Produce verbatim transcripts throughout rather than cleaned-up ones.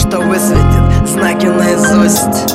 кто высветит знаки наизусть.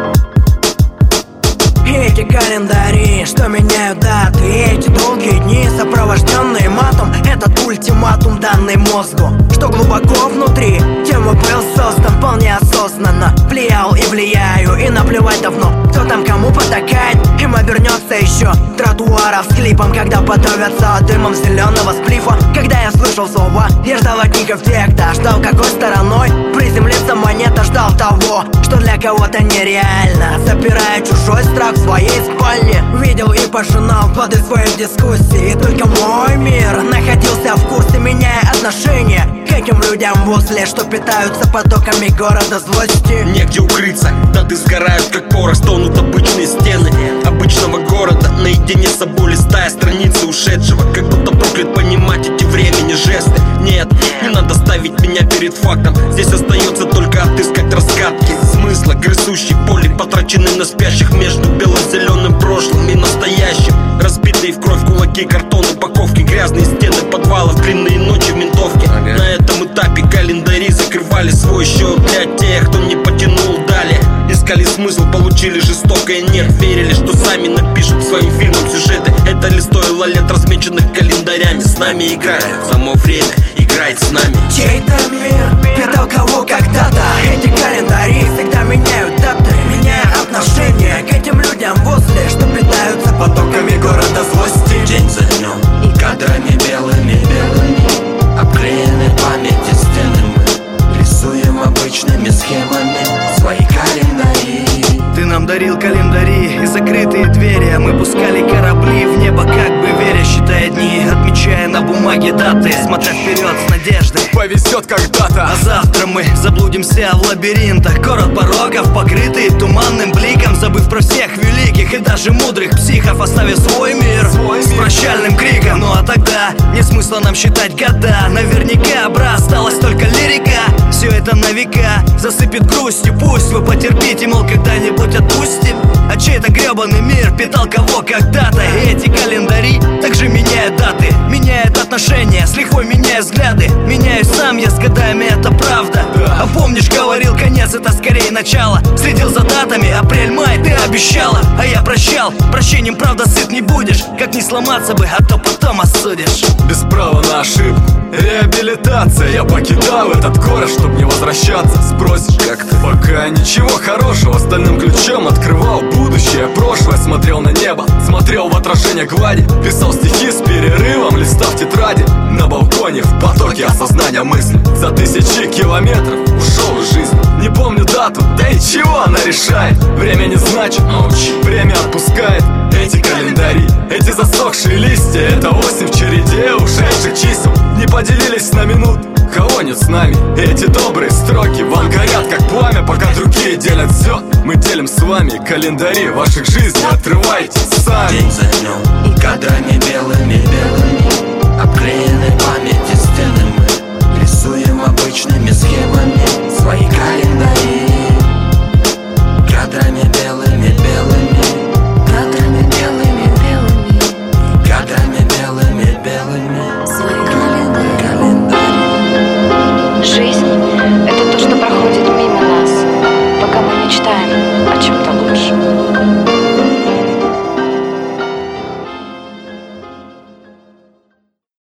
Эти календари, что меняют даты, эти долгие дни, сопровожденные матом, этот ультиматум, данный мозгу, что глубоко внутри, тем и был создан вполне осознанно. Влиял и влияю, и наплевать давно, кто там кому потакает. Им обернется еще тротуаров с клипом, когда подавятся дымом зеленого сплифа. Когда я слышал слова, я ждал от них эффекта, ждал какой стороной приземлится монета, ждал того, что для кого-то нереально, запирая чужой страх в своей спальне. Видел и пожинал плоды своей дискуссии, и только мой мир находился в курсе, меняя отношения к этим людям возле, что питаются потоками города злости. Негде укрыться, даты сгорают как порох, стонут обычные стены обычного города. Наедине с собой листая страницы ушедшего, как будто проклят понимать эти времени жесты. Нет, не надо ставить меня перед фактом, здесь остается только отыскать раскатки смысла, грызущей боли, потраченные на спящих между бело-зеленым прошлым и настоящим. Разбитые в кровь кулаки, картон, упаковки, грязные стены подвалов, длинные ночи в ментовке. На этом этапе календари закрывали свой счет для тех, кто не потянул далее. Искали смысл, получили жестокое нет, верили, что сами напишут своим фильмом сюжеты. Это ли стоило лет, размеченных календарями? С нами играет само время, играет с нами. Чей-то мир питал кого когда-то. Эти календари всегда меняют даты, меняя отношения к этим людям возле, что питаются потоками города злости. День за днем, кадрами белыми-белыми, обклеены памяти стены мы рисуем обычными схемами свои календари. Ты нам дарил календари и закрытые двери, а мы пускали корабли в небо, как бы веря, считая дни, отмечая на бумаге даты, смотря вперед с надеждой. Повезет когда-то, а завтра мы заблудимся в лабиринтах город пороков, покрытый туманным бликом, забыв про всех великих и даже мудрых психов, оставив свой мир, свой с прощальным криком. Ну а тогда нет смысла нам считать года, наверняка, бра, осталась только лирика. Все это на века засыпет грустью, пусть вы потерпите, мол, когда-нибудь отпустим. А чей-то гребаный мир питал кого когда-то, и эти календари также меняют даты, меняют отношения, с лихвой меняют взгляды. Меняюсь сам я с годами, это правда. А помнишь, говорил, конец это скорее начало. Следил за датами, апрель-май, ты обещала, а я прощал. Прощением, правда, сыт не будешь, как не сломаться бы, а то потом осудишь. Без права на ошибку, реабилитация. Я покидал этот город, чтоб не возвращаться. Спросишь, как ты? Пока ничего хорошего, стальным ключом открывал будущее, прошлое. Смотрел на небо, смотрел в отражение глади, писал стихи с перерывом, листав тетради. На балконе в потоке осознания мысли, за тысячи километров ушел из жизни. Не помню дату, да и чего она решает. Время не значит, научи, время отпускает. Эти календари, эти засохшие листья, это осень в череде ушедших чисел. Не поделились на минут, кого нет с нами. Эти добрые строки вам горят как пламя, пока другие делят все. Мы делим с вами календари ваших жизней, отрывайтесь сами. День за днем, кадрами белыми-белыми, обклеены памяти стены мы рисуем обычными схемами